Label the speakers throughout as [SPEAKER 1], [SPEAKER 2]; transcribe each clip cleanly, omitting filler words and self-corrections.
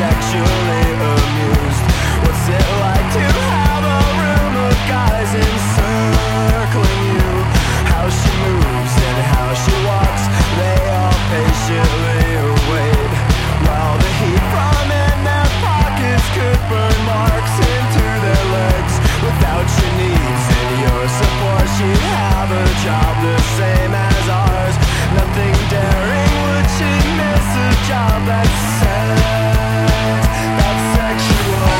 [SPEAKER 1] sexually amused. What's it like to have a room of guys encircling you? How she moves and how she walks, they all patiently await, while the heat from in their pockets could burn marks into their legs. Without your needs and your support, she'd have a job the same as ours. Nothing daring, would she miss a job that's sexual?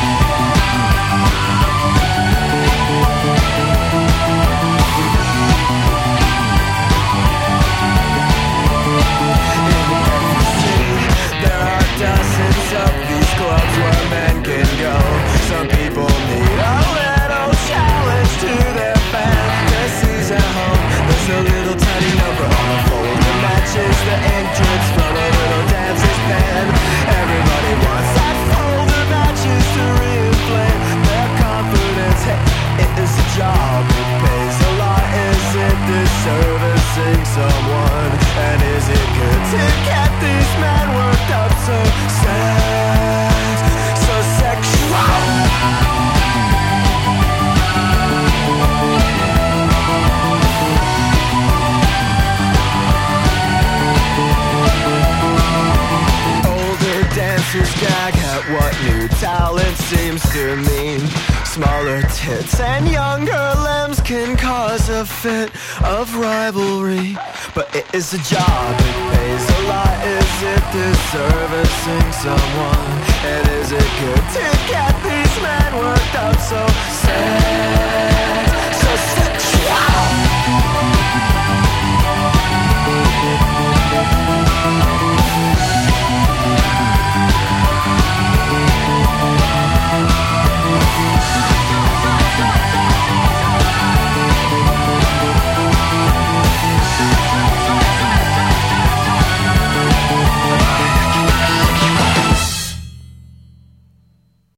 [SPEAKER 1] Dozens of these clubs where men can go. Some people need a little challenge to their fantasies at home. There's a little tiny number on a fold that matches the ink drips from a little dancer's pen. Everybody wants that fold of matches to reinflate their confidence. Hey, it is a job, it pays a lot. Is it this servicing someone? And is it good to get these men worked up so sexual? Older dancers gag at what new talent seems to mean. Smaller tits and younger limbs can cause a fit of rivalry. But it is a job, it pays a lot. Is it this servicing someone? And is it good to